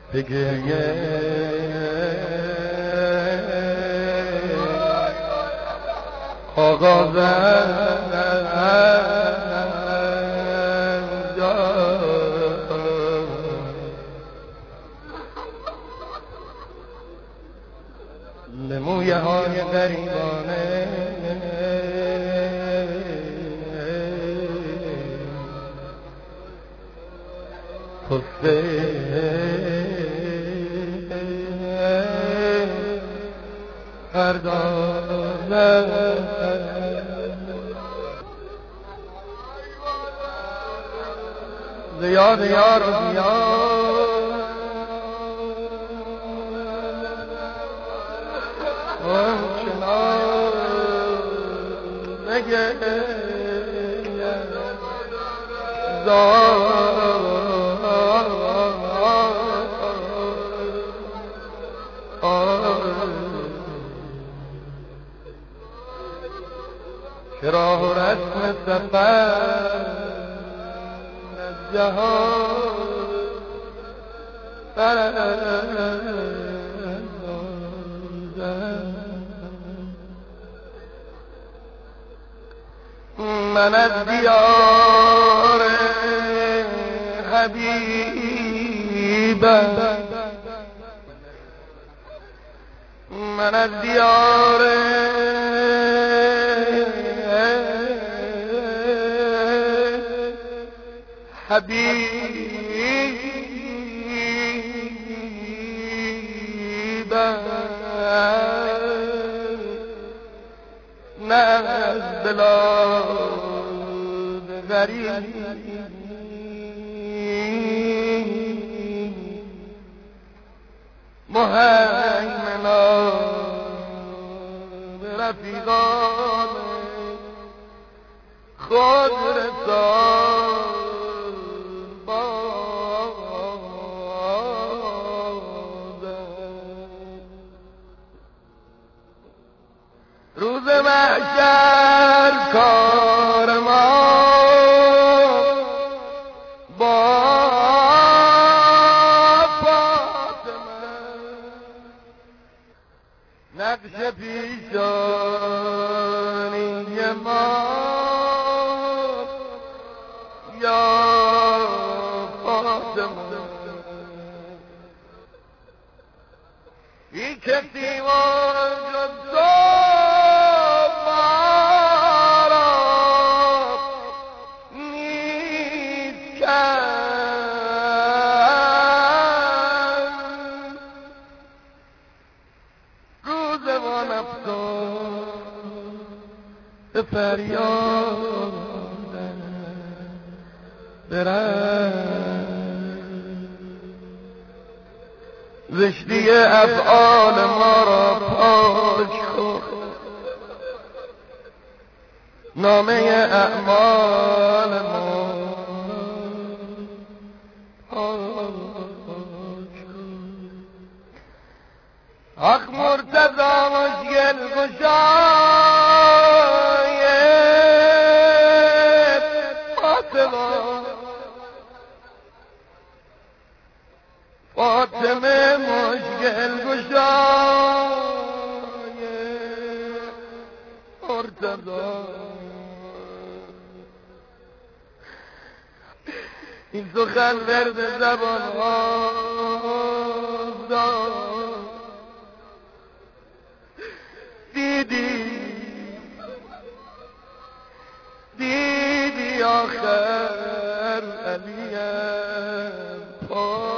بگه آغازم نمویه های غریبانه خفته پردازم زیاد یار و زیاد همچنان نگه چرا و رسم سفر از جهان من از دیار حبیبم من از دیار حبیبم نه از بلاد غریب مهیمنا رفیقان خود رسان روز محشر کار ما با فاطمه نقش پیشانی ما یا فاطمه ای کسی وجود تو فریاد برن زشتی افعال ما را پاک کن نامه اعمال ما پاک کن حق مرتضی مشکل گشای فاطمه مشکل گشای مرتضی این سخن ورد زبان ها دیدی آخر علیم